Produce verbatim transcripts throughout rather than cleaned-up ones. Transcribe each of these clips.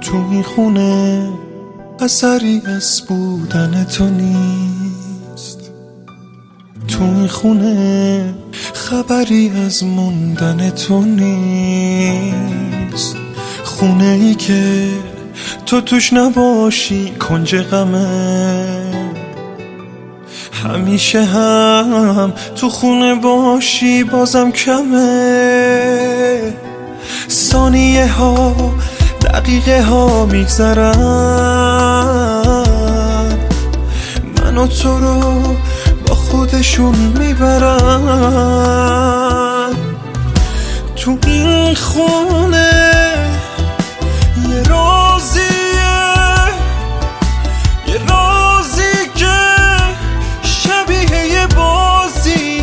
تو این خونه اثری از بودن تو نیست، تو این خونه خبری از موندن تو نیست. خونه ای که تو توش نباشی کنج غمه، همیشه هم تو خونه باشی بازم کمه. ثانیه ها دقیقه ها میگذرن، من و تو رو با خودشون میبرن. تو این خونه یه رازیه، یه رازی که شبیه یه بازیه.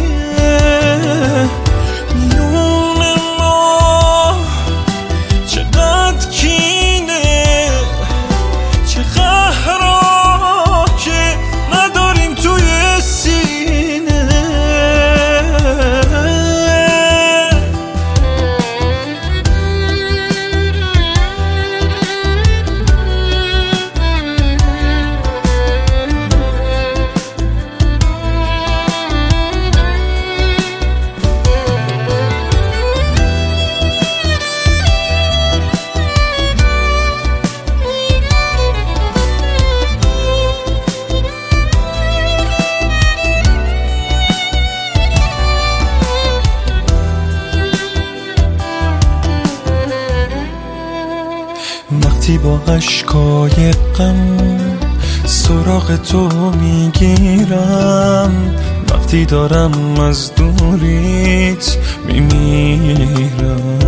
میون ما چقدر کینه، چه قهرها که نداریم توی سینه. وقتی با اشکای غم سراغ تو میگیرم، وقتی دارم از دوریت میمیرم،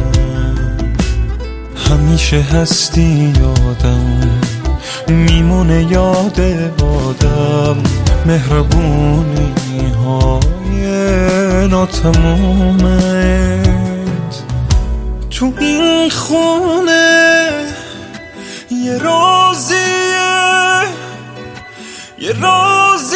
همیشه هستی یادم میمونه یاد آدم. مهربونی های ناتمومت تو این خونه یه رازیه، یه راز